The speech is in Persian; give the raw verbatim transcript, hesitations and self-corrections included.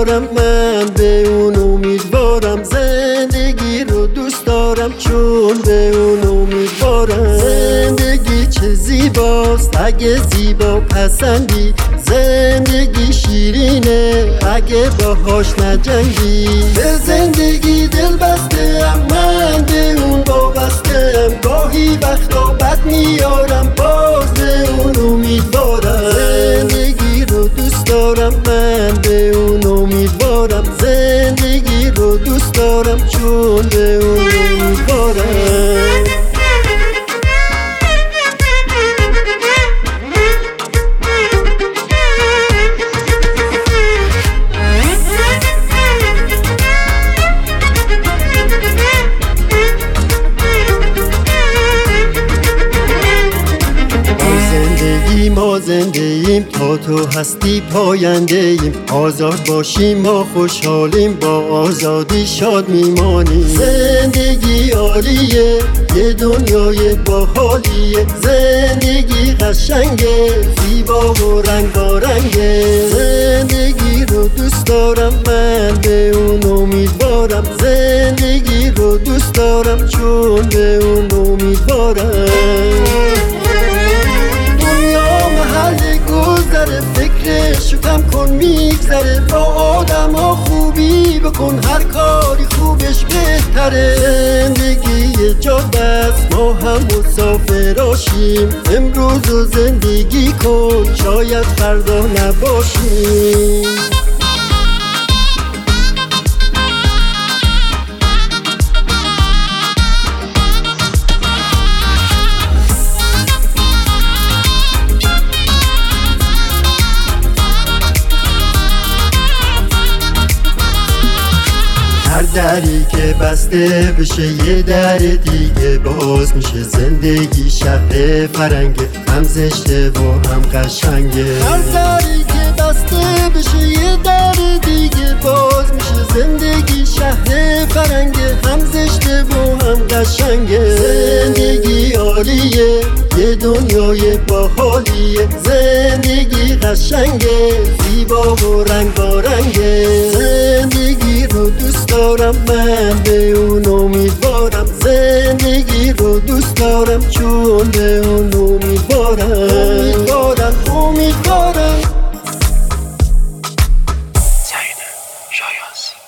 دارم، من به اون امیدوارم. زندگی رو دوست دارم چون به اون امیدوارم. زندگی چه زیباست اگه زیبا پسندی، زندگی شیرینه اگه باهاش نجنگی. به زندگی دل بستم، من به اون وابستم. گاهی وقتا بد میارم، باز به اون امیدوارم. زندگی رو دوست دارم، من به اون امیدوارم. زندگی رو دوست دارم چون به اون امیدوارم. ما زنده ایم تا تو هستی پاینده ایم. آزاد باشیم ما خوشحالیم، با آزادی شاد میمانیم. زندگی عالیه، یه دنیای باحالیه. زندگی قشنگه، زیبا و رنگارنگه. زندگی رو دوست دارم، من به اون امیدوارم. زندگی رو دوست دارم چون به اون امیدوارم. فکرشو کم کن میگذره، با آدم ها خوبی بکن، هر کاری خوبش بهتره. زندگی یه جاده است، ما هم مسافراشیم. امروز رو زندگی کن، شاید فردا نباشیم. هر دری که بسته بشه یه در دیگه باز میشه. زندگی شهر فرنگه، هم زشته و هم قشنگه. هر دری که بسته بشه یه در دیگه باز میشه. زندگی شهر فرنگه، هم زشته و هم قشنگه. زندگی عالیه، یه دنیای باحالیه. زندگی قشنگه، زیبا و رنگارنگه. زندگی رو دوست دارم، من به اون امیدوارم. زندگی رو دوست دارم چون به اون امیدوارم. امیدوارم امیدوارم. زین شایانسی.